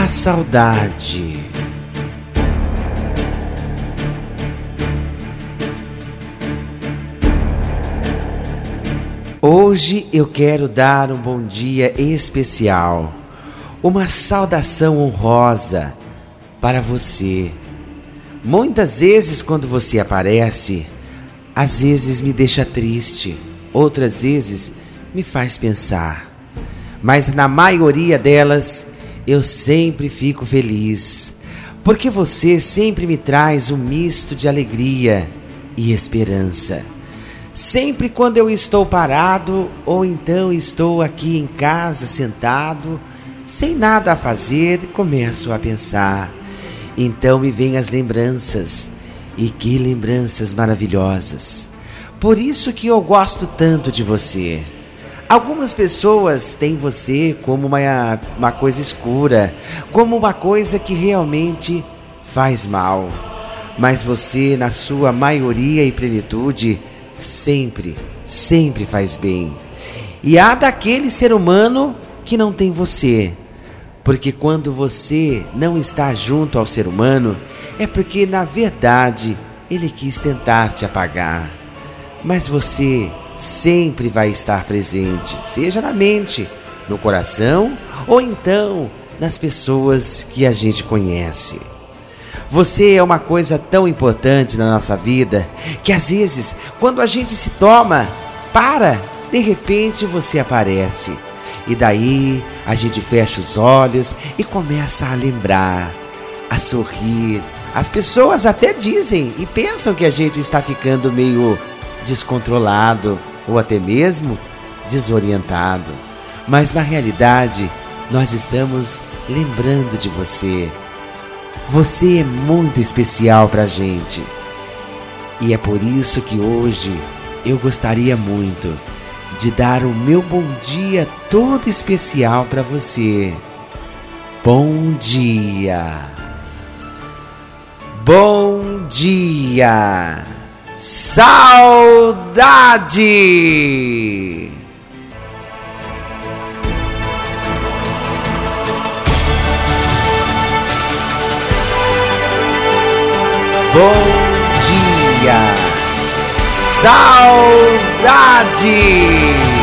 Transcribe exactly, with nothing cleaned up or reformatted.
saudade. Hoje eu quero dar um bom dia especial, uma saudação honrosa para você. Muitas vezes quando você aparece, às vezes me deixa triste, outras vezes me faz pensar. Mas na maioria delas, eu sempre fico feliz, porque você sempre me traz um misto de alegria e esperança. Sempre quando eu estou parado, ou então estou aqui em casa sentado, sem nada a fazer, começo a pensar. Então me vêm as lembranças, e que lembranças maravilhosas. Por isso que eu gosto tanto de você. Algumas pessoas têm você como uma, uma coisa escura, como uma coisa que realmente faz mal. Mas você, na sua maioria e plenitude, sempre, sempre faz bem. E há daquele ser humano que não tem você. Porque quando você não está junto ao ser humano, é porque na verdade ele quis tentar te apagar. Mas você sempre vai estar presente, seja na mente, no coração ou então nas pessoas que a gente conhece. Você é uma coisa tão importante na nossa vida que às vezes, quando a gente se toma, para, de repente você aparece. E daí a gente fecha os olhos e começa a lembrar, a sorrir. As pessoas até dizem e pensam que a gente está ficando meio descontrolado ou até mesmo desorientado. Mas na realidade, nós estamos lembrando de você. Você é muito especial pra gente. E é por isso que hoje eu gostaria muito de dar o meu bom dia todo especial pra você. Bom dia. Bom dia. Saudade. Bom dia, saudade!